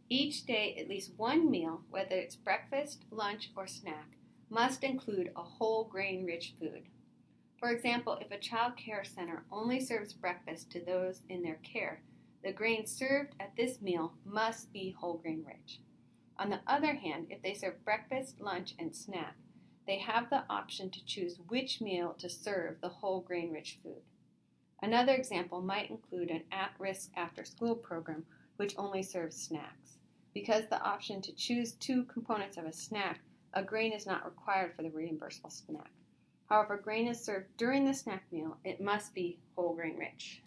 Each day, at least one meal, whether it's breakfast, lunch, or snack, must include a whole grain rich food. For example, if a child care center only serves breakfast to those in their care, the grains served at this meal must be whole grain rich. On the other hand, if they serve breakfast, lunch, and snack, they have the option to choose which meal to serve the whole grain rich food. Another example might include an at-risk after-school program which only serves snacks. Because the option to choose two components of a snack, a grain is not required for the reimbursable snack. However, grain is served during the snack meal, it must be whole grain rich.